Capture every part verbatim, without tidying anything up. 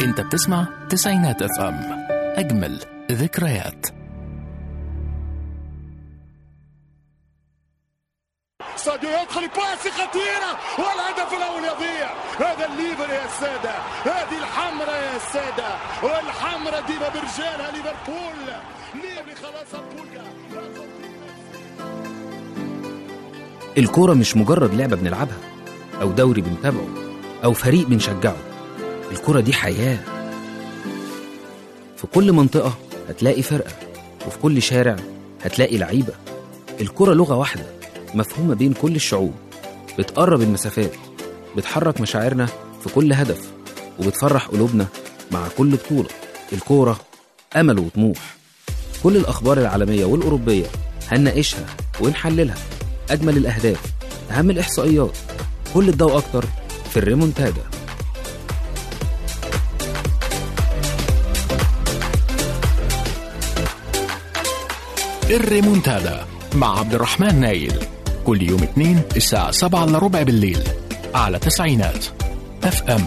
انت بتسمع تسعينات اف ام، اجمل ذكريات. ساديو يدخل باسي خطيرة والهدف الأول يضيع. هذا الليفر يا السادة، هذه الحمرة يا السادة، والحمرة ديما برجالها ليفربول. ليفري خلاص البولكا. الكورة مش مجرد لعبة بنلعبها أو دوري بنتابعه أو فريق بنشجعه. الكورة دي حياة. في كل منطقة هتلاقي فرقة، وفي كل شارع هتلاقي لعيبة. الكورة لغة واحدة مفهومة بين كل الشعوب، بتقرب المسافات، بتحرك مشاعرنا في كل هدف، وبتفرح قلوبنا مع كل بطولة. الكورة أمل وطموح. كل الأخبار العالمية والأوروبية هنناقشها ونحللها، أجمل الأهداف، أهم الإحصائيات، كل الضوء أكتر في الريمونتادا. الريمونتادا مع عبد الرحمن نايل، كل يوم اثنين الساعة سبعة إلا ربع بالليل على تسعينات اف ام.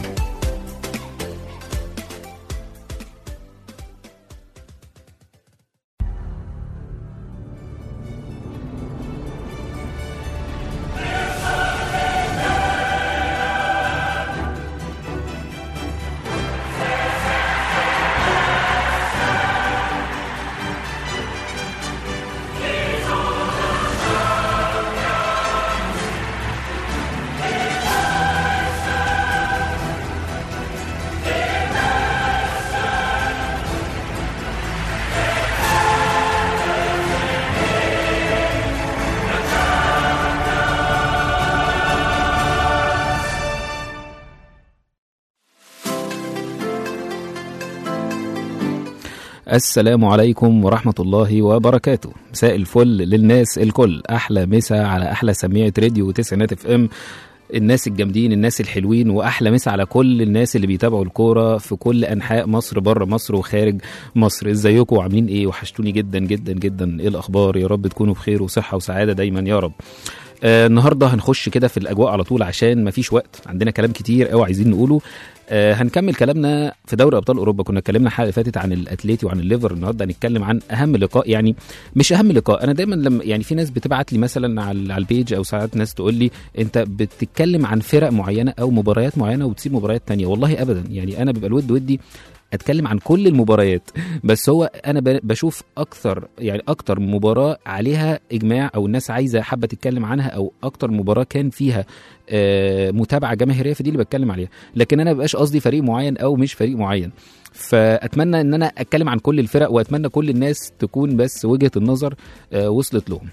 السلام عليكم ورحمة الله وبركاته. مساء الفل للناس الكل، أحلى مسا على أحلى سميعة راديو تسعينات اف ام، الناس الجامدين، الناس الحلوين، وأحلى مسا على كل الناس اللي بيتابعوا الكورة في كل أنحاء مصر، بره مصر وخارج مصر. ازيكم وعاملين ايه؟ وحشتوني جدا جدا جدا. ايه الأخبار؟ يا رب تكونوا بخير وصحة وسعادة دايما يا رب. آه النهاردة هنخش كده في الأجواء على طول عشان مفيش وقت، عندنا كلام كتير قوي عايزين نقوله. آه هنكمل كلامنا في دوري ابطال اوروبا. كنا اتكلمنا الحلقه اللي فاتت عن الاتليتي وعن الليفر، النهارده هنتكلم عن اهم لقاء، يعني مش اهم لقاء. انا دايما لما يعني في ناس بتبعت لي مثلا على على البيج، او ساعات ناس تقول لي انت بتتكلم عن فرق معينه او مباريات معينه وتسيب مباريات تانية. والله ابدا، يعني انا بيبقى الود ودي اتكلم عن كل المباريات، بس هو انا بشوف اكثر يعني اكتر مباراه عليها اجماع او الناس عايزه حابه تتكلم عنها، او اكتر مباراه كان فيها آه متابعه جماهيريه، فدي اللي بتكلم عليها. لكن انا مبقاش قصدي فريق معين او مش فريق معين. فاتمنى ان انا اتكلم عن كل الفرق، واتمنى كل الناس تكون بس وجهه النظر آه وصلت لهم.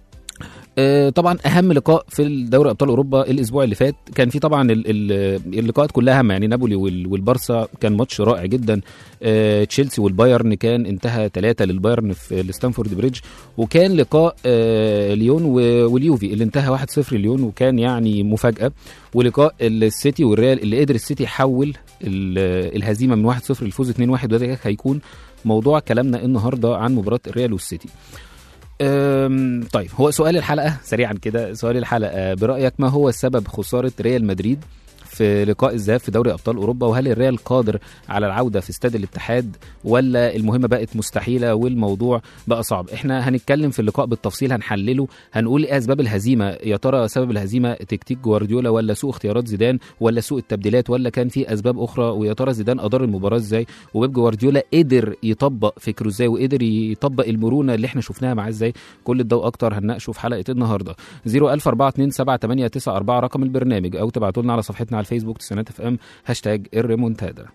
آه طبعا اهم لقاء في دوري ابطال اوروبا الاسبوع اللي فات كان في طبعا اللقاءات كلها هامه، يعني نابولي والبارسا كان ماتش رائع جدا. آه تشيلسي والبايرن كان انتهى ثلاثة للبايرن في الستانفورد بريدج، وكان لقاء آه ليون واليوفي اللي انتهى واحد صفر ليون، وكان يعني مفاجاه. ولقاء السيتي والريال اللي قدر السيتي يحول الهزيمه من واحد صفر للفوز اتنين واحد، وده هيكون موضوع كلامنا النهارده عن مباراه الريال والسيتي. طيب، هو سؤال الحلقة سريعا كده، سؤال الحلقة برأيك ما هو سبب خسارة ريال مدريد في لقاء الذهاب في دوري أبطال أوروبا؟ وهل الريال قادر على العودة في استاد الاتحاد، ولا المهمة بقت مستحيلة والموضوع بقى صعب؟ احنا هنتكلم في اللقاء بالتفصيل، هنحلله، هنقول ايه أسباب الهزيمة. يا ترى سبب الهزيمة تكتيك جوارديولا، ولا سوء اختيارات زيدان، ولا سوء التبديلات، ولا كان في أسباب أخرى؟ ويا ترى زيدان أدار المباراة ازاي، وبيب جوارديولا قدر يطبق فكره ازاي، وقدر يطبق المرونة اللي احنا شفناها معاه ازاي؟ كل الضوء أكتر هنناقشه في حلقة النهاردة. صفر ألف أربعة اتنين سبعة تمانية تسعة أربعة رقم البرنامج، أو تبعتوا لنا على صفحتنا على الفيسبوك تسعينات اف ام هاشتاج الريمونتادا.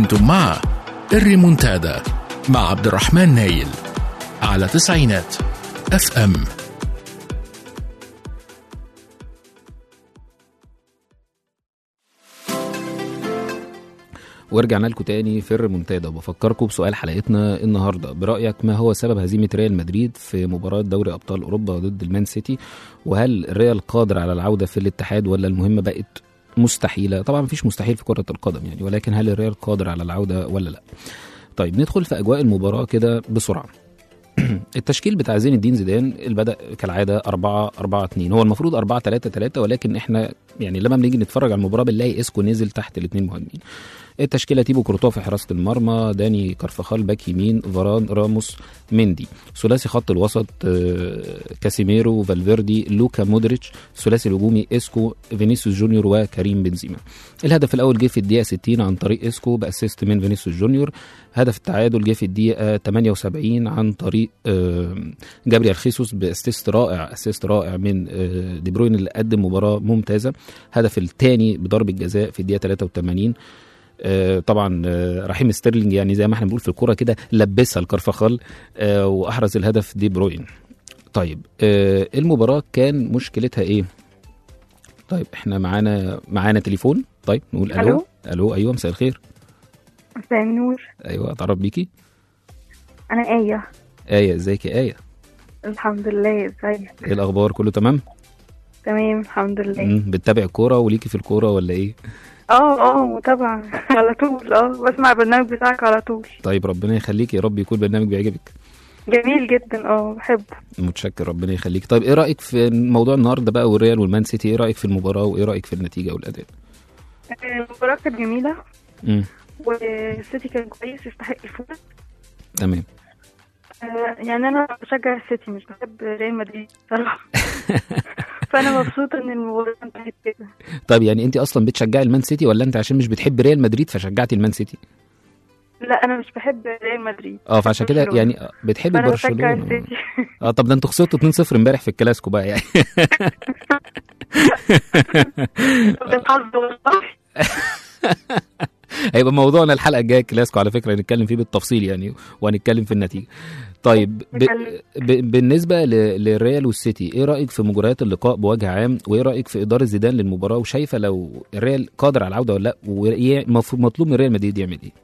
أنتم مع الريمونتادا مع عبد الرحمن نايل على تسعينات اف ام. ورجعنا لكم تاني في الريمونتادا، وبفكركم بسؤال حلقتنا النهارده. برأيك ما هو سبب هزيمة ريال مدريد في مباراة دوري أبطال أوروبا ضد المان سيتي؟ وهل الريال قادر على العودة في الاتحاد ولا المهمة بقت مستحيلة؟ طبعا مفيش مستحيل في كرة القدم يعني، ولكن هل الريال قادر على العودة ولا لا؟ طيب ندخل في أجواء المباراة كده بسرعة. التشكيل بتاع زين الدين زيدان البدأ كالعادة أربعة أربعة اتنين، هو المفروض أربعة تلاتة تلاتة، ولكن احنا يعني لما بنيجي نتفرج على المباراة بنلاقي اسكو نزل تحت الاثنين مهاجمين. التشكيله تيبو كورتوا في حراسه المرمى، داني كارفخال باك يمين، فاران، راموس، مندي. ثلاثي خط الوسط كاسيميرو، فالفيردي، لوكا مودريتش. ثلاثي الهجومي اسكو، فينيسيوس جونيور وكريم بنزيما. الهدف الاول جه في الدقيقه ستين عن طريق اسكو باسيست من فينيسيوس جونيور. هدف التعادل جه في الدقيقه ثمانية وسبعين عن طريق جابريال خيسوس باسيست رائع اسيست رائع من دي بروين اللي قدم مباراه ممتازه. هدف الثاني بضربه جزاء في الدقيقه ثلاثة وثمانين. آه طبعا آه رحيم ستيرلينج يعني زي ما احنا بنقول في الكوره كده لبسها الكرفخال آه واحرز الهدف دي بروين. طيب آه المباراه كان مشكلتها ايه؟ طيب احنا معانا معانا تليفون. طيب نقول الو. الو, ألو ايوه مساء الخير. مساء النور. ايوه اتعرف بيكي. انا آية. آية ازيك يا آية؟ الحمد لله. ازيك؟ ايه الاخبار؟ كله تمام؟ تمام الحمد لله. بتتابع الكوره وليكي في الكوره ولا ايه؟ اه اه متابعة على طول. اه بسمع البرنامج بتاعك على طول. طيب ربنا يخليك، يا رب يكون برنامج بيعجبك. جميل جدا اه بحبه. متشكر ربنا يخليك. طيب ايه رأيك في موضوع النهارده بقى والريال والمان سيتي؟ ايه رأيك في المباراة وايه رأيك في النتيجة والأداء؟ المباراة كانت جميلة امم والسيتي كان كويس يستحق الفوز. تمام. آه يعني انا بشجع السيتي مش بحب ريال مدريد صراحة. فانا مبسوطه ان المباراه انتهت كده. طيب يعني انت اصلا بتشجعي المان سيتي ولا انت عشان مش بتحب ريال مدريد فشجعتي المان سيتي؟ لا انا مش بحب ريال مدريد. اه فعشان كده يعني بتحبي برشلونه. اه طب ده انتوا خسرتوا اتنين صفر امبارح في الكلاسيكو بقى يعني. هيبقى موضوعنا الحلقه الجايه الكلاسيكو على فكره، هنتكلم فيه بالتفصيل يعني وهنتكلم في النتيجه. طيب ب... ب... بالنسبه ل... للريال والسيتي، ايه رايك في مجريات اللقاء بوجه عام؟ وايه رايك في اداره زيدان للمباراه؟ وشايفه لو الريال قادر على العوده ولا لا؟ ومطلوب من ريال مدريد يعمل ايه؟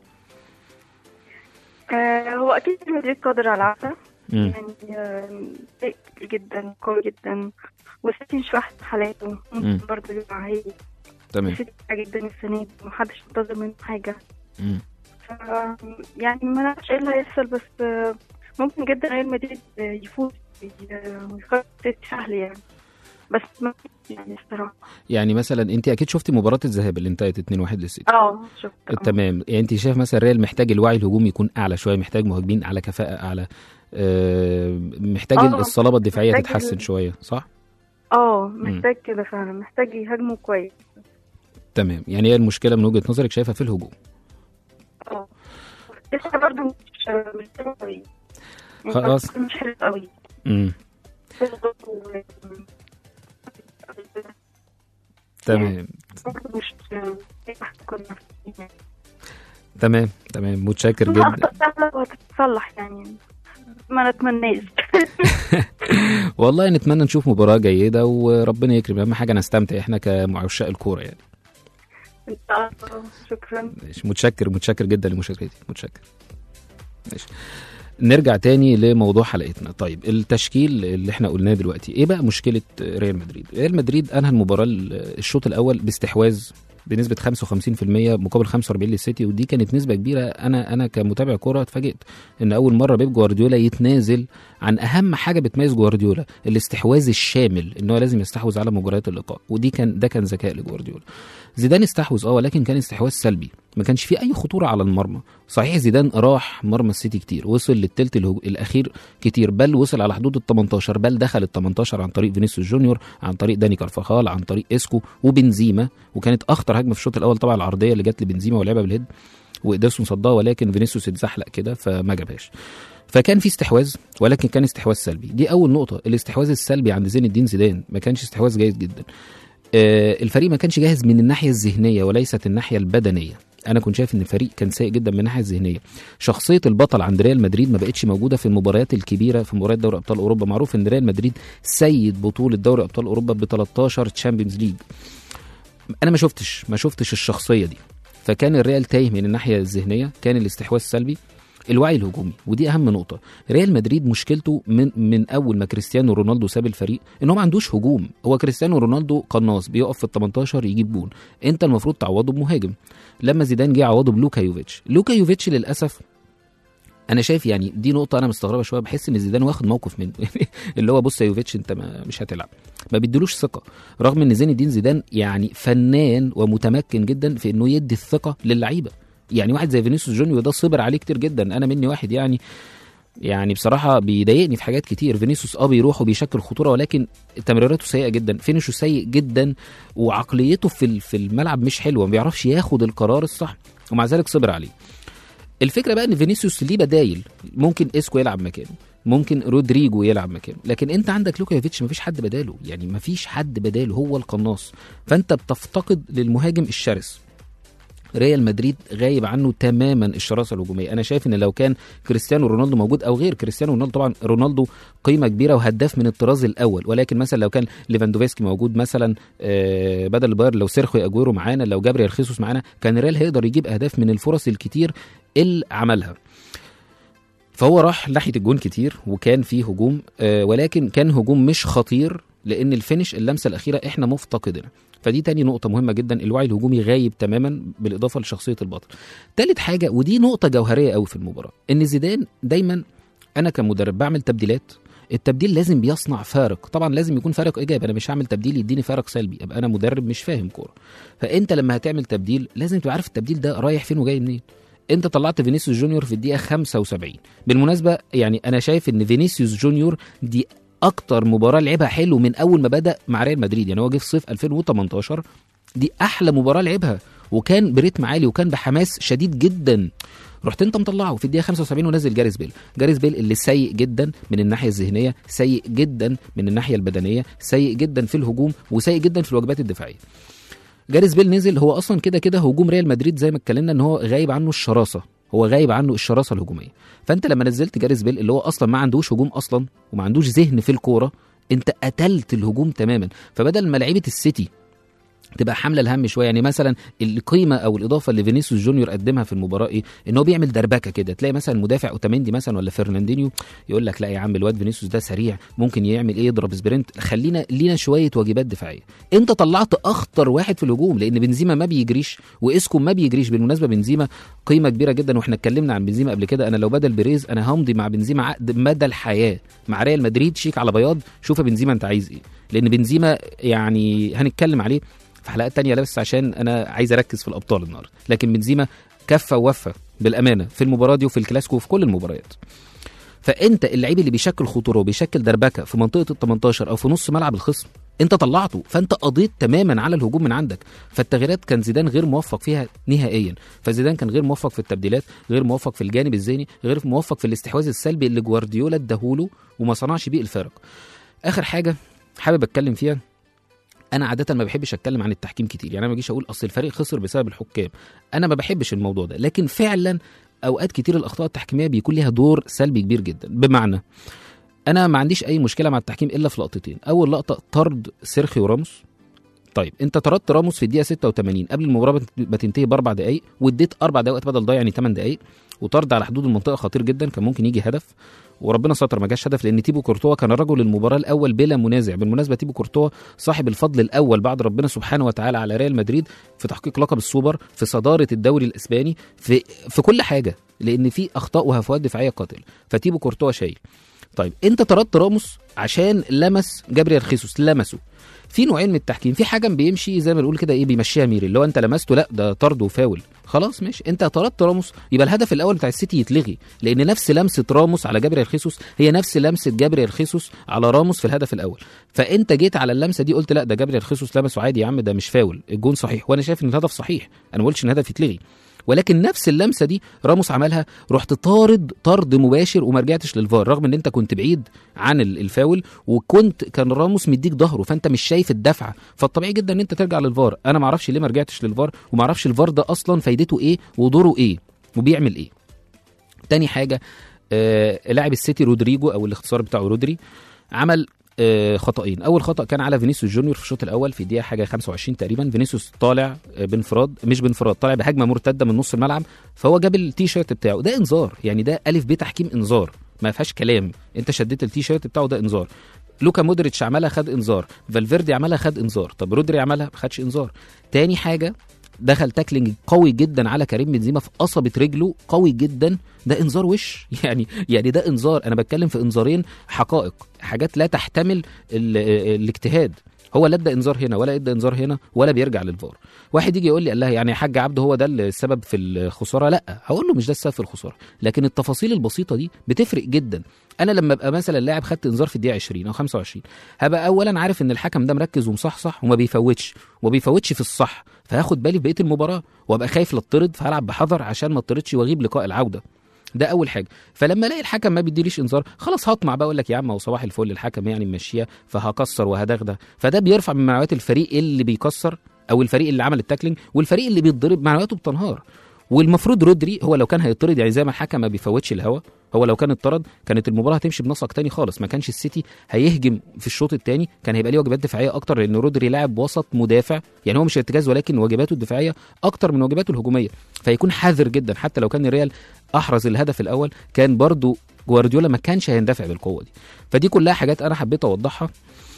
آه هو اكيد ريال مدريد قادر على العوده يعني آه جدا قوي جدا، والسيتي مش واحد حالاته ممكن برضه يبقى عادي. تمام. السيتي جدا السنه دي ومحدش منتظر منه حاجه. امم يعني ما نعرفش ايه اللي هيحصل، بس ممكن جدا ريال مدريد يفوز ويخرج سهل يعني، بس ما يعني الصراحه. يعني مثلا انت اكيد شفتي مباراه الذهاب اللي انتهت اتنين واحد للسيتي. اه شفت. تمام. يعني انت شايف مثلا ريال محتاج الوعي الهجومي يكون اعلى شويه، محتاج مهاجمين على كفاءه اعلى، أه محتاج أوه. الصلابه الدفاعيه تتحسن شويه صح؟ اه محتاج كده فعلا، محتاج يهاجموا كويس. تمام. يعني هي المشكله من وجهه نظرك شايفها في الهجوم؟ اه لسه برضه مش مش قوي خلاص مش حلو قوي. امم تمام تمام تمام متشكر جدا. هتتصلح يعني ما نتمناش. والله نتمنى نشوف مباراة جيدة وربنا يكرم، اهم حاجة نستمتع احنا كمعشاق الكورة يعني. شكرا. متشكر متشكر جدا لمشاركتي. متشكر. ماشي. نرجع تاني لموضوع حلقتنا. طيب التشكيل اللي احنا قلناه دلوقتي، ايه بقى مشكلة ريال مدريد؟ ريال مدريد انهى المباراة الشوط الاول باستحواذ بنسبة خمسة وخمسين بالمية مقابل خمسة وأربعين للسيتي، ودي كانت نسبة كبيرة. انا انا كمتابع كرة اتفاجئت ان اول مرة بيب جوارديولا يتنازل عن اهم حاجة بتميز جوارديولا، الاستحواذ الشامل، ان هو لازم يستحوذ على مباريات اللقاء، ودي كان ده كان ذكاء لجوارديولا. زيدان استحوذ اه ولكن كان استحواذ سلبي، ما كانش فيه اي خطوره على المرمى. صحيح زيدان راح مرمى السيتي كتير، وصل للثلث الاخير كتير، بل وصل على حدود ال تمنتاشر، بل دخل ال تمنتاشر عن طريق فينيسيوس جونيور، عن طريق داني كارفاخال، عن طريق اسكو وبنزيما. وكانت اخطر هجمه في الشوط الاول طبعا العرضيه اللي جت لبنزيما ولعبها بالهيد وإدرسون صدها، ولكن فينيسيوس اتزحلق كده فما جابهاش. فكان في استحواذ ولكن كان استحواذ سلبي. دي اول نقطه. الاستحواذ السلبي عند زين الدين زيدان ما كانش استحواذ جيد جدا. الفريق ما كانش جاهز من الناحية الذهنية وليست الناحية البدنية. انا كنت شايف ان الفريق كان سيء جدا من الناحيه الذهنيه. شخصيه البطل عند ريال مدريد ما بقتش موجوده في المباريات الكبيره، في مباريات دوري ابطال اوروبا. معروف ان ريال مدريد سيد بطوله دوري ابطال اوروبا ب تلتاشر تشامبيونز ليج. انا ما شفتش ما شفتش الشخصيه دي، فكان الريال تايه من الناحيه الذهنيه، كان الاستحواذ السلبي، الوعي الهجومي، ودي اهم نقطه. ريال مدريد مشكلته من من اول ما كريستيانو رونالدو ساب الفريق ان هو ما عندوش هجوم. هو كريستيانو رونالدو قناص بيقف في ال تمنتاشر يجيب جون، انت المفروض تعوضه بمهاجم. لما زيدان جه عوضه بلوكا يوفيتش. لوكا يوفيتش للاسف انا شايف يعني دي نقطه انا مستغربه شويه، بحس ان زيدان واخد موقف منه اللي هو بص يا يوفيتش انت ما مش هتلعب، ما بيديلوش ثقه، رغم ان زين الدين زيدان يعني فنان ومتمكن جدا في انه يدي الثقه للعيبه. يعني واحد زي فينيسيوس جونيور ده صبر عليه كتير جدا، انا مني واحد يعني يعني بصراحه بيضايقني في حاجات كتير. فينيسيوس اه بيروح وبيشكل خطوره، ولكن تمريراته سيئه جدا، فينيشه سيء جدا، وعقليته في في الملعب مش حلوه، ما بيعرفش ياخد القرار الصح، ومع ذلك صبر عليه. الفكره بقى ان فينيسيوس ليه بدايل، ممكن اسكو يلعب مكانه، ممكن رودريجو يلعب مكانه، لكن انت عندك لوكا يوفيتش مفيش حد بداله، يعني مفيش حد بداله، هو القناص، فانت بتفتقد للمهاجم الشرس. ريال مدريد غايب عنه تماما الشراسه الهجوميه. انا شايف ان لو كان كريستيانو رونالدو موجود او غير كريستيانو رونالدو، طبعا رونالدو قيمه كبيره وهداف من الطراز الاول، ولكن مثلا لو كان ليفاندوفسكي موجود مثلا آه بدل الباير، لو سيرخيو اجويرو معانا، لو جابريال خيسوس معانا، كان الريال هيقدر يجيب اهداف من الفرص الكتير اللي عملها. فهو راح ناحيه الجون كتير وكان فيه هجوم، آه ولكن كان هجوم مش خطير، لان الفينش اللمسه الاخيره احنا مفتقدينها. فدي تاني نقطة مهمة جدا، الوعي الهجومي غايب تماما بالإضافة لشخصية البطل. تالت حاجة ودي نقطة جوهرية قوي في المباراة، إن زيدان دايما أنا كمدرب بعمل تبديلات، التبديل لازم بيصنع فارق، طبعا لازم يكون فارق إيجابي، أنا مش هعمل تبديل يديني فارق سلبي، أبقى أنا مدرب مش فاهم كورة. فأنت لما هتعمل تبديل لازم تبقى عارف التبديل ده رايح فين وجاي منين. انت طلعت فينيسيوس جونيور في الدقيقة خمسة وسبعين، بالمناسبة يعني أنا شايف إن فينيسيوس جونيور دي اكتر مباراه لعبها حلو من اول ما بدا مع ريال مدريد، يعني هو جه في صيف ألفين وتمنتاشر، دي احلى مباراه لعبها، وكان بريتم عالي وكان بحماس شديد جدا. رحت انت مطلعه في الدقيقه خمسة وسبعين ونزل جاريث بيل، جاريث بيل اللي سيء جدا من الناحيه الذهنيه، سيء جدا من الناحيه البدنيه، سيء جدا في الهجوم، وسيء جدا في الواجبات الدفاعيه. جاريث بيل نزل، هو اصلا كده كده هجوم ريال مدريد زي ما اتكلمنا ان هو غايب عنه الشراسه، هو غايب عنه الشراسه الهجوميه. فانت لما نزلت جاريث بيل اللي هو اصلا ما عندوش هجوم اصلا وما عندوش ذهن في الكوره، انت قتلت الهجوم تماما. فبدل ما لعيبه السيتي تبقى حامله الهم شويه، يعني مثلا القيمه او الاضافه اللي فينيسيوس جونيور قدمها في المباراه ايه؟ ان هو بيعمل دربكه كده، تلاقي مثلا المدافع اوتاميندي مثلا ولا فرناندينيو يقول لك لا يا عم الواد فينيسيوس ده سريع، ممكن يعمل ايه، يضرب سبرنت، خلينا لينا شويه واجبات دفاعيه. انت طلعت اخطر واحد في الهجوم، لان بنزيما ما بيجريش واسكو ما بيجريش. بالمناسبه بنزيما قيمه كبيره جدا، واحنا اتكلمنا عن بنزيما قبل كده، انا لو بدل بيريز انا همضي مع بنزيما عقد مدى الحياه مع ريال مدريد، شيك على بياض، شوف يا بنزيما انت عايز ايه، لان بنزيما يعني هنتكلم عليه في حلقات تانية، بس عشان انا عايز اركز في الابطال النهارده. لكن بنزيما كفى ووفى بالامانه في المباراه دي وفي الكلاسيكو وفي كل المباريات. فانت اللعيب اللي بيشكل خطوره وبيشكل دربكه في منطقه ال تمنتاشر او في نص ملعب الخصم انت طلعته، فانت قضيت تماما على الهجوم من عندك. فالتغييرات كان زيدان غير موفق فيها نهائيا، فزيدان كان غير موفق في التبديلات، غير موفق في الجانب الذهني، غير موفق في الاستحواذ السلبي اللي جوارديولا اداهوله وما صنعش بيه الفارق. اخر حاجه حابب اتكلم فيها، انا عاده ما بحبش اتكلم عن التحكيم كتير، يعني انا ما اجيش اقول اصل الفريق خسر بسبب الحكام، انا ما بحبش الموضوع ده، لكن فعلا اوقات كتير الاخطاء التحكيميه بيكون ليها دور سلبي كبير جدا. بمعنى انا ما عنديش اي مشكله مع التحكيم الا في لقطتين. اول لقطه طرد سيرخيو راموس، طيب انت طردت راموس في الدقيقه ستة وتمانين قبل المباراه ما تنتهي باربع دقائق، واديت اربع دقائق بدل ضايع يعني ثمان دقائق، وطرد على حدود المنطقه خطير جدا، كان ممكن يجي هدف وربنا ستر ما جاش هدف، لان تيبو كورتوا كان رجل المباراه الاول بلا منازع. بالمناسبه تيبو كورتوا صاحب الفضل الاول بعد ربنا سبحانه وتعالى على ريال مدريد في تحقيق لقب السوبر، في صداره الدوري الاسباني، في في كل حاجه، لان في اخطاء وهفوات دفاعيه قاتله، فتيبو كورتوا شايل. طيب انت طردت راموس عشان لمس جابريال خيسوس، لمسه. في نوعين من التحكيم، في حكم بيمشي زي ما بنقول كده ايه، بيمشيها ميري، اللي هو انت لمسته لا ده طرد وفاول، خلاص ماشي، انت طردت راموس يبقى الهدف الاول بتاع السيتي يتلغي، لان نفس لمسه راموس على جابريال خيسوس هي نفس لمسه جابريال خيسوس على راموس في الهدف الاول. فانت جيت على اللمسه دي قلت لا ده جابريال خيسوس لمسه عادي يا عم، ده مش فاول، الجون صحيح، وانا شايف ان الهدف صحيح، انا ما قلتش ان الهدف يتلغي، ولكن نفس اللمسه دي راموس عملها، رحت طارد طرد مباشر وما رجعتش للفار، رغم ان انت كنت بعيد عن الفاول وكنت كان راموس مديك ظهره، فانت مش شايف الدفعه، فالطبيعي جدا ان انت ترجع للفار. انا ما اعرفش ليه ما رجعتش للفار، وما اعرفش الفار ده اصلا فايدته ايه ودوره ايه وبيعمل ايه. تاني حاجه آه لاعب السيتي رودريجو او الاختصار بتاعه رودري عمل آه خطأين. اول خطأ كان على فينيسيوس جونيور في الشوط الاول في الدقيقه حاجه خمسة وعشرين تقريبا، فينيسيوس طالع آه بانفراد مش بانفراد طالع بهجمه مرتده من نص الملعب، فهو جاب التي شيرت بتاعه، ده انذار، يعني ده الف ب تحكيم انذار ما فيهاش كلام، انت شديت التي شيرت بتاعه ده انذار. لوكا مودريتش عملها خد انذار، فالفيردي عملها خد انذار، طب رودري عملها ما خدش انذار. تاني حاجه دخل تاكلينج قوي جدا على كريم بنزيما في قصبة رجله قوي جدا، ده انذار وش يعني يعني ده انذار. انا بتكلم في انذارين حقائق، حاجات لا تحتمل الاجتهاد، هو لا ادى انذار هنا ولا ادى انذار هنا ولا بيرجع للفار. واحد يجي يقول لي الله يعني يا حاج عبده هو ده السبب في الخساره، لا هقول له مش ده السبب في الخساره، لكن التفاصيل البسيطه دي بتفرق جدا. انا لما ابقى مثلا لاعب خدت انذار في الدقيقه عشرين او خمسة وعشرين، هبقى اولا عارف ان الحكم ده مركز ومصحصح وما بيفوتش وما بيفوتش في الصح، فهاخد بالي في بقيه المباراه وابقى خايف لا اطرد، فهلعب بحذر عشان ما اطردش واغيب لقاء العوده. ده اول حاجه. فلما الاقي الحكم ما بيديليش انذار خلاص هطمع بقى اقول لك يا عم هو صباح الفل الحكم يعني ماشيه فهكسر وهدغدغ، فده بيرفع من معنويات الفريق اللي بيكسر او الفريق اللي عمل التاكلينج، والفريق اللي بيتضرب معنوياته بتنهار. والمفروض رودري هو لو كان هيطرد يعني زي ما الحكم ما بيفوتش الهوا، هو لو كان اتطرد كانت المباراه هتمشي بنسق تاني خالص، ما كانش السيتي هيهجم في الشوط الثاني، كان هيبقى ليه واجبات دفاعيه اكتر، لان رودري لاعب وسط مدافع، يعني هو مش ارتكاز ولكن واجباته الدفاعيه اكتر من واجباته الهجوميه، فيكون حذر جدا. حتى لو كان الريال احرز الهدف الاول كان برضو جوارديولا ما كانش هيندفع بالقوه دي. فدي كلها حاجات انا حبيت اوضحها،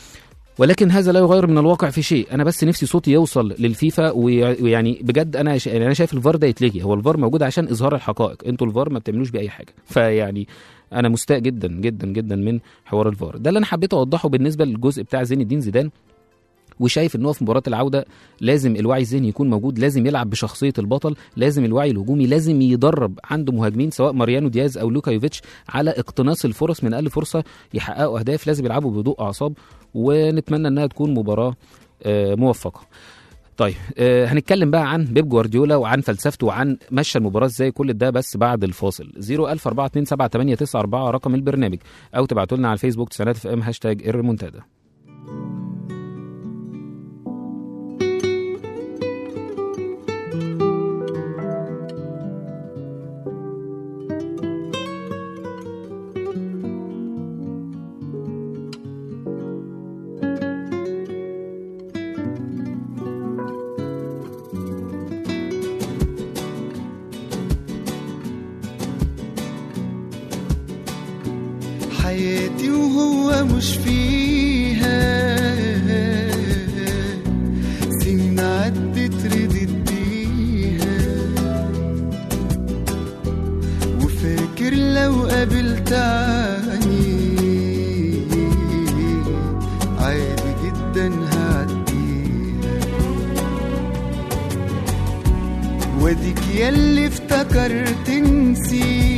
ولكن هذا لا يغير من الواقع في شيء. انا بس نفسي صوتي يوصل للفيفا، ويعني بجد انا ش... انا شايف الفار ده يتلغي، هو الفار موجود عشان اظهار الحقائق، انتوا الفار ما بتعملوش باي حاجه. فيعني انا مستاء جدا جدا جدا من حوار الفار ده اللي انا حبيت اوضحه بالنسبه للجزء بتاع زين الدين زيدان. وشايف ان هو في مباراه العوده لازم الوعي الذهني يكون موجود، لازم يلعب بشخصيه البطل، لازم الوعي الهجومي، لازم يدرب عنده مهاجمين سواء ماريانو دياز او لوكا يوفيتش على اقتناص الفرص، من اقل فرصه يحققوا اهداف، لازم يلعبوا بهدوء اعصاب، ونتمنى انها تكون مباراه موفقه. طيب آه هنتكلم بقى عن بيب جوارديولا وعن فلسفته وعن مشى المباراه ازاي، كل ده بس بعد الفاصل. صفر ألف أربعة اتنين سبعة تمانية تسعة أربعة رقم البرنامج، او تبعتوا لنا على الفيسبوك تسعينات اف ام هاشتاج الريمونتادا. حياتي وهو مش فيها، سنين عدت ردت بيها، وفاكر لو قابلت عني عادي جدا هعديها، واديك ياللي افتكرت نسيت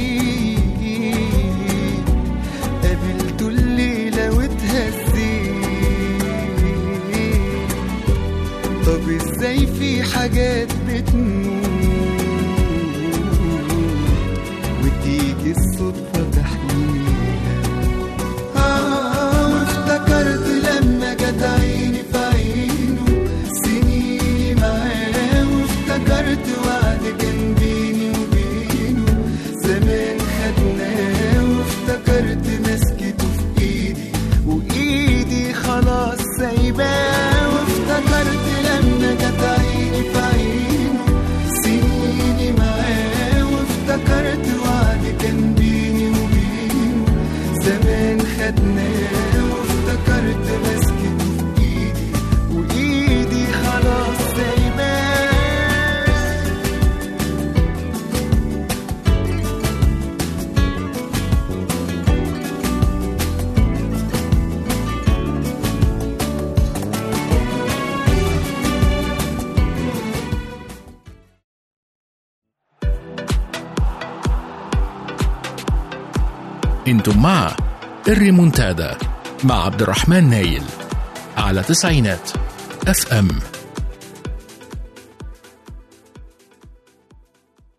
طب ازاي في حاجات بتموت وتيجي الصدفة تحميها. آه وافتكرت لما جت عيني في عينه سنيني معاه، وافتكرت وعد كان بيني وبينه زمان خدناه، وافتكرت مسكته في ايدي وايدي خلاص سايباه، وافتكرت لما جت عيني في عينه سنيني معاه، وافتكرت وعد كان بيني وبينه زمان خدناه، وافتكرت مسكته في ايدي وايدي خلاص سايباه. انتم مع الريمونتادا مع عبد الرحمن نايل على تسعينات اف ام.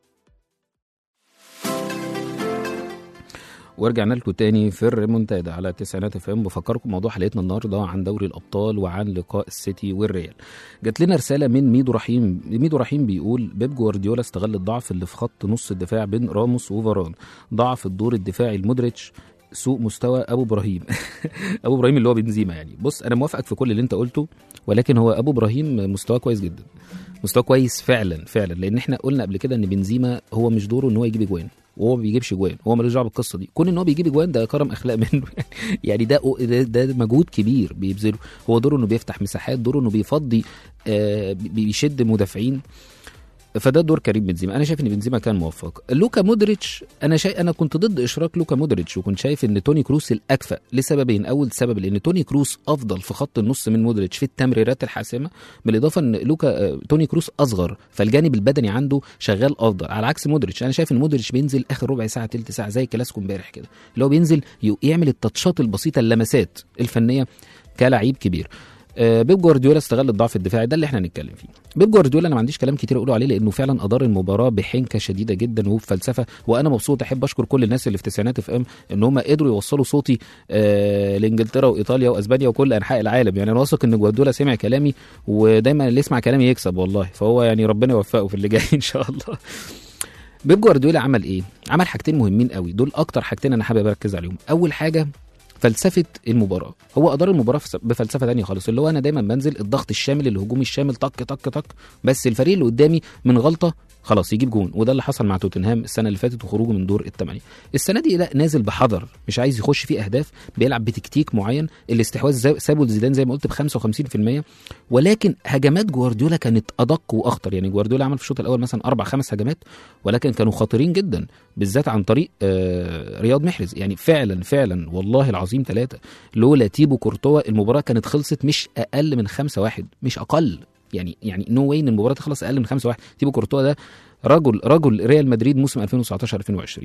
ورجعنا لكم تاني في الريمونتادا على تسعينات اف ام. بفكركم موضوع حلقتنا النهارده عن دوري الابطال وعن لقاء السيتي والريال. جات لنا رساله من ميدو رحيم. ميدو رحيم بيقول بيب جوارديولا استغل الضعف اللي في خط نص الدفاع بين راموس وفاران، ضعف الدور الدفاعي لمودريتش، سوء مستوى ابو ابراهيم ابو ابراهيم اللي هو بنزيما. يعني بص انا موافقك في كل اللي انت قلته، ولكن هو ابو ابراهيم مستواه كويس جدا، مستواه كويس فعلا فعلا، لان احنا قلنا قبل كده ان بنزيما هو مش دوره ان هو يجيب اجوان، وهو ما بيجيبش جوان، هو ملوش دعوه بالقصه دي. كون ان هو بيجيب جوان ده كرم اخلاق منه يعني ده ده, ده مجهود كبير بيبذله. هو دوره انه بيفتح مساحات، دوره انه بيفضي، آه بيشد مدافعين، فده دور كريم بنزيما. انا شايف ان بنزيما كان موفق. لوكا مودريتش انا شايف انا كنت ضد اشراك لوكا مودريتش، وكنت شايف ان توني كروس الاكفأ لسببين. اول سبب لان توني كروس افضل في خط النص من مودريتش في التمريرات الحاسمه، بالاضافه ان لوكا توني كروس اصغر فالجانب البدني عنده شغال افضل، على عكس مودريتش. انا شايف ان مودريتش بينزل اخر ربع ساعه تلت ساعه زي كلاسيكو امبارح كده، اللي هو بينزل يعمل التاتشات البسيطه اللمسات الفنيه كلاعب كبير. بيب جوارديولا استغل الضعف الدفاعي، ده اللي احنا هنتكلم فيه. بيب جوارديولا انا ما عنديش كلام كتير اقوله عليه، لانه فعلا ادار المباراه بحنكه شديده جدا وبفلسفه، وانا مبسوط. احب اشكر كل الناس اللي في تسعينات اف ام ان هم قدروا يوصلوا صوتي آه لانجلترا وايطاليا واسبانيا وكل انحاء العالم. يعني انا واثق ان جوارديولا سمع كلامي، ودايما اللي يسمع كلامي يكسب والله، فهو يعني ربنا يوفقه في اللي جاي ان شاء الله. بيب جوارديولا عمل ايه؟ عمل حاجتين مهمين قوي، دول اكتر حاجتين انا حابب اركز عليهم. اول حاجه فلسفه المباراه، هو ادار المباراه بفلسفه ثانيه خالص، اللي هو انا دايما بنزل الضغط الشامل الهجومي الشامل، طق طق طق، بس الفريق اللي قدامي من غلطه خلاص يجيب جون. وده اللي حصل مع توتنهام السنه اللي فاتت وخروجه من دور الثمانيه. السنه دي لا، نازل بحذر، مش عايز يخش فيه اهداف، بيلعب بتكتيك معين. الاستحواذ سابه لزيدان زي ما قلت ب خمسة وخمسين بالمية، ولكن هجمات جوارديولا كانت ادق واخطر. يعني جوارديولا عمل في الشوط الاول مثلا اربع خمس هجمات، ولكن كانوا خطيرين جدا، بالذات عن طريق آه رياض محرز. يعني فعلا فعلا والله العظيم ثلاثه، لولا تيبو كورتوا المباراه كانت خلصت مش اقل من خمسة واحد، مش اقل. يعني يعني نو واي ان المباراه تخلص اقل من خمسة واحد. تيبو كورتوا ده رجل رجل ريال مدريد موسم ألفين وتسعتاشر ألفين وعشرين.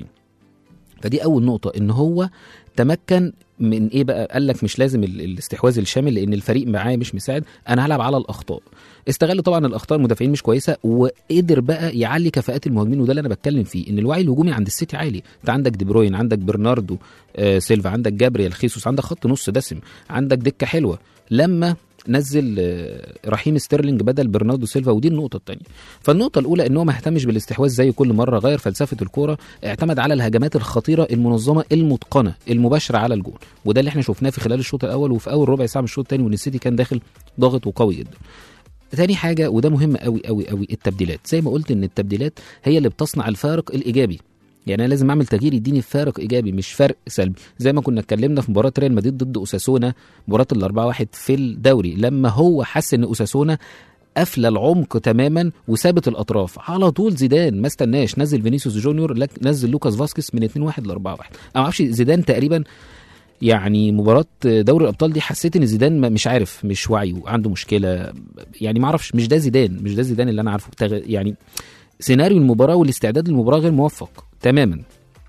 فدي اول نقطه، ان هو تمكن من ايه بقى؟ قال لك مش لازم الاستحواذ الشامل لان الفريق معاه مش مساعد، انا هلعب على الاخطاء. استغل طبعا الاخطاء، المدافعين مش كويسه، وقدر بقى يعلي كفاءات المهاجمين. وده اللي انا بتكلم فيه، ان الوعي الهجومي عند السيتي عالي. انت عندك دي بروين، عندك برناردو آه سيلفا، عندك جابريال خيسوس، عندك خط نص دسم، عندك دكه حلوه. لما نزل رحيم ستيرلينج بدل برناردو سيلفا، ودي النقطه الثانيه. فالنقطه الاولى ان هو ما اهتمش بالاستحواذ زي كل مره، غير فلسفه الكوره، اعتمد على الهجمات الخطيره المنظمه المتقنه المباشره على الجول. وده اللي احنا شفناه في خلال الشوط الاول وفي اول ربع ساعه من الشوط الثاني، وان السيتي كان داخل ضاغط وقوي جدا. تاني حاجه وده مهم قوي قوي قوي، التبديلات. زي ما قلت ان التبديلات هي اللي بتصنع الفارق الايجابي. يعني انا لازم اعمل تغيير يديني فارق ايجابي مش فرق سلبي، زي ما كنا اتكلمنا في مباراه ريال مدريد ضد اوساسونا، مباراه الأربعة واحد في الدوري، لما هو حس ان اوساسونا قافله العمق تماما وثابت الاطراف، على طول زيدان ما استناش، نزل فينيسيوس جونيور، نزل لوكاس فاسكيز من اتنين واحد ل أربعة واحد. انا ما اعرفش زيدان تقريبا، يعني مباراه دوري الابطال دي حسيت ان زيدان مش عارف، مش وعيه، عنده مشكله. يعني ما اعرفش، مش ده زيدان، مش ده زيدان اللي انا عارفه. يعني سيناريو المباراه والاستعداد للمباراه غير موفق تماما.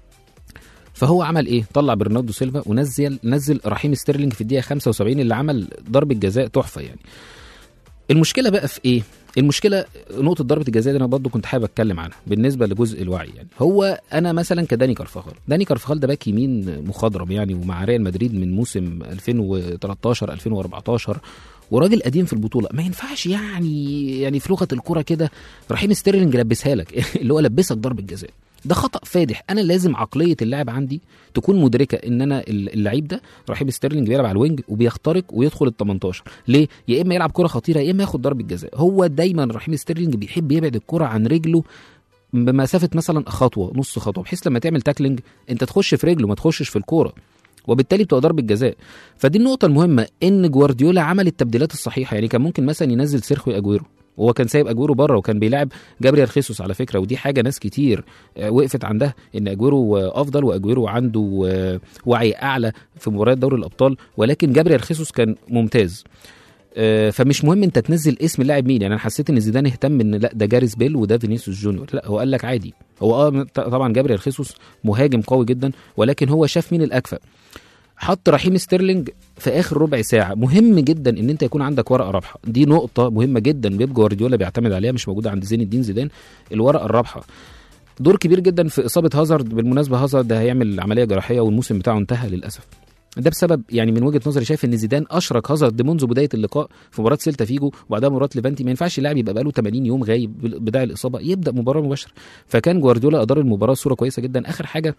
فهو عمل ايه؟ طلع برناردو سيلفا ونزل نزل رحيم ستيرلينج في الدقيقه خمسة وسبعين، اللي عمل ضربه جزاء تحفه. يعني المشكله بقى في ايه؟ المشكله نقطه ضربه الجزاء دي انا برضو كنت حابب اتكلم عنها بالنسبه لجزء الوعي. يعني هو انا مثلا كداني كارفاخال، داني كارفاخال ده باك يمين مخضرم يعني، ومع ريال مدريد من موسم ألفين وتلتاشر ألفين وأربعتاشر، وراجل قديم في البطوله. ما ينفعش يعني يعني في لغه الكوره كده رحيم ستيرلينج لبسها لك اللي هو لبسك ضربه جزاء. ده خطأ فادح. انا لازم عقليه اللاعب عندي تكون مدركه ان انا اللعيب ده رحيم ستيرلينج بيلعب على الوينج وبيخترق ويدخل ال تمنتاشر، ليه؟ يا اما يلعب كره خطيره يا اما ياخد ضربه جزاء. هو دايما رحيم ستيرلينج بيحب يبعد الكره عن رجله بمسافه مثلا خطوه نص خطوه، بحيث لما تعمل تاكلينج انت تخش في رجله ما تخشش في الكوره، وبالتالي بتبقى ضربه جزاء. فدي النقطه المهمه، ان جوارديولا عمل التبديلات الصحيحه. يعني كان ممكن مثلا ينزل سيرخيو اجويرو، وهو كان سايب اجويرو بره، وكان بيلعب جابريال خيسوس على فكره. ودي حاجه ناس كتير وقفت عندها، ان اجويرو افضل واجويرو عنده وعي اعلى في مباريات دوري الابطال، ولكن جابريال خيسوس كان ممتاز. فمش مهم انت تنزل اسم اللاعب مين. يعني انا حسيت ان زيدان اهتم ان لا ده جاريس بيل وده فينيسيوس جونيور، لا هو قال لك عادي. هو اه طبعا جابريال خيسوس مهاجم قوي جدا، ولكن هو شاف مين الاكفأ، حط رحيم ستيرلينج في اخر ربع ساعه. مهم جدا ان انت يكون عندك ورقه رابحه، دي نقطه مهمه جدا بيب جوارديولا بيعتمد عليها، مش موجوده عند زين الدين زيدان. الورقه الرابحه دور كبير جدا في اصابه هازارد. بالمناسبه هازارد ده هيعمل عمليه جراحيه والموسم بتاعه انتهى للاسف. ده بسبب يعني من وجهه نظري شايف ان زيدان اشرك هازارد منذ بدايه اللقاء في مباراه سيلتا فيجو وبعدها مباراه ليفانتي. ما ينفعش اللاعب يبقى بقاله ثمانين يوم غايب بدايه الاصابه يبدا مباراه مباشره. فكان جوارديولا ادار المباراه صوره كويسه جدا. اخر حاجه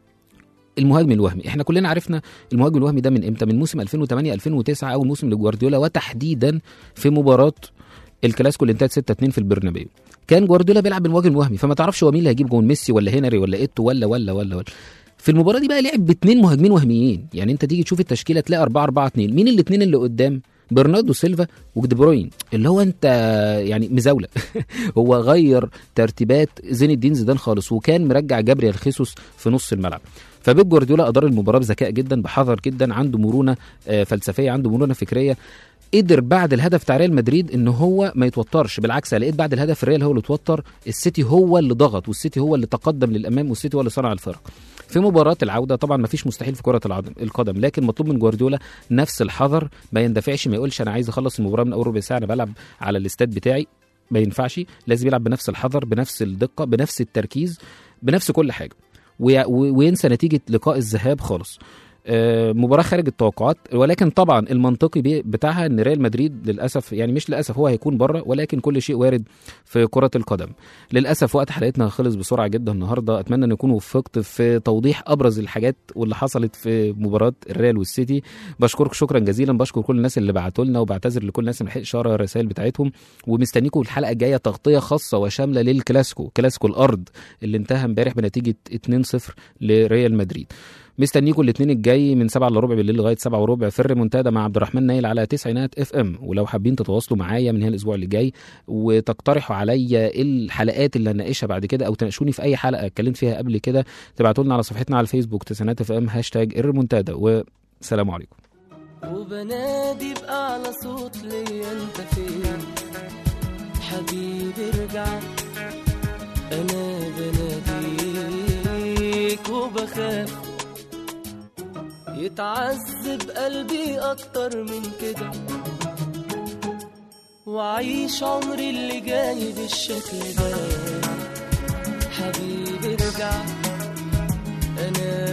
المهاجم الوهمي، احنا كلنا عرفنا المهاجم الوهمي ده من امتى؟ من موسم ألفين وثمانية ألفين وتسعة، اول موسم لجوارديولا، وتحديدا في مباراه الكلاسيكو اللي انتهت ستة اتنين في البرنابيو. كان جوارديولا بيلعب بالمهاجم الوهمي، فما تعرفش هو مين اللي هيجيب جون، ميسي ولا هنري ولا ايتو ولا ولا ولا ولا في المباراه دي بقى لعب باثنين مهاجمين وهميين. يعني انت تيجي تشوف التشكيله تلاقي أربعة أربعة اتنين. مين الاثنين اللي قدام؟ برناردو سيلفا ودي بروين، اللي هو انت يعني مزاوله. هو غير ترتيبات زين الدين زيدان خالص، وكان مرجع جابريال خيسوس في نص الملعب. فبيب جوارديولا ادار المباراه بذكاء جدا، بحذر جدا، عنده مرونه فلسفيه، عنده مرونه فكريه. قدر بعد الهدف بتاع ريال مدريد ان هو ما يتوترش، بالعكس لقيت بعد الهدف الريال هو اللي اتوتر، السيتي هو اللي ضغط، والسيتي هو اللي تقدم للامام، والسيتي هو اللي صنع الفرق. في مباراه العوده طبعا ما فيش مستحيل في كره القدم، لكن مطلوب من جوارديولا نفس الحذر، ما يندفعش، ما يقولش انا عايز اخلص المباراه من اول ربع ساعه، انا بلعب على الاستاد بتاعي. ما ينفعش، لازم يلعب بنفس الحذر، بنفس الدقه، بنفس التركيز، بنفس كل حاجه، وينسى نتيجه لقاء الذهاب خالص. مباراة خارج التوقعات، ولكن طبعا المنطقي بتاعها ان ريال مدريد للاسف، يعني مش للاسف، هو هيكون بره، ولكن كل شيء وارد في كرة القدم. للاسف وقت حلقتنا خلص بسرعة جدا النهارده. اتمنى ان اكون وفقت في توضيح ابرز الحاجات واللي حصلت في مباراة الريال والسيتي. بشكرك شكرا جزيلا، بشكر كل الناس اللي بعتوا لنا، وبعتذر لكل الناس اللي ملحقش اقرا الرسائل بتاعتهم، ومستنيكم الحلقة الجاية تغطية خاصة وشاملة للكلاسيكو، كلاسيكو الارض اللي انتهى امبارح بنتيجة اتنين صفر لريال مدريد. مستنيكم الاثنين الجاي من سبعة الا ربع بالليل لغايه سبعة وربع في الريمونتادا مع عبد الرحمن نايل على تسعينات اف ام. ولو حابين تتواصلوا معايا من هنا الاسبوع اللي جاي وتقترحوا عليا الحلقات اللي هنناقشها بعد كده، او تناقشوني في اي حلقه اتكلمت فيها قبل كده، تبعتوا لنا على صفحتنا على الفيسبوك تسعينات اف ام هاشتاج الريمونتادا. والسلام عليكم. وبنادي بأعلى صوت ليا انت فين حبيبي ارجع، انا بناديك وبخاف يتعذب قلبي أكتر من كده، وعيش عمري اللي جاي بالشكل ده. حبيبي ارجع، أنا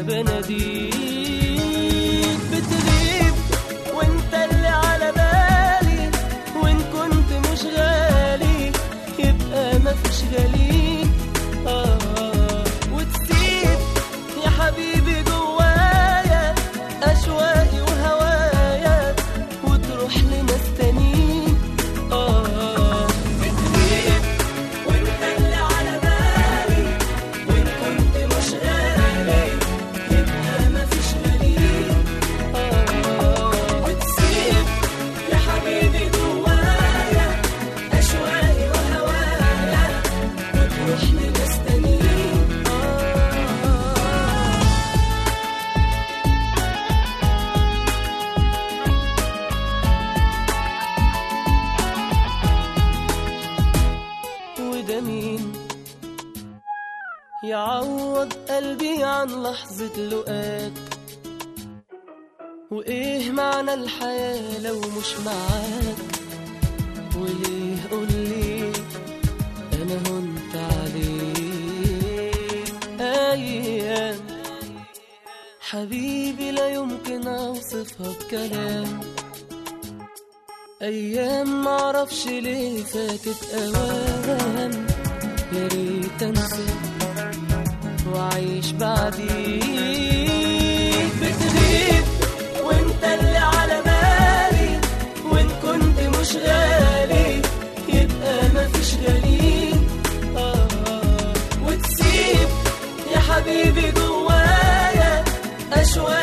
بناديك بتغيب وانت اللي على بالي، وان كنت مش غالي يبقى مفيش غاليك. آه وتسيب يا حبيبي جوايا أشواقي وهوايا، وتروح لناس تانيين. آه بتغيب وانت اللي على بالي، وان كنت مش غالي يبقى مفيش غاليين. آه بتسيب يا حبيبي جوايا أشواقي وهوايا، وتروح لناس تانيين. يعوض قلبي عن لحظة لقاك، وإيه معنى الحياة لو مش معاك؟ وليه قولي أنا هنت عليك أيام حبيبي لا يمكن أوصفها بكلام، أيام معرفش ليه فاتت أوام، يا ريت أنسى وعيش بعديك. بتغيب وانت اللي على بالي، وان كنت مش غالي يبقى مفيش غاليين. آه وتسيب يا حبيبي جوايا أشواق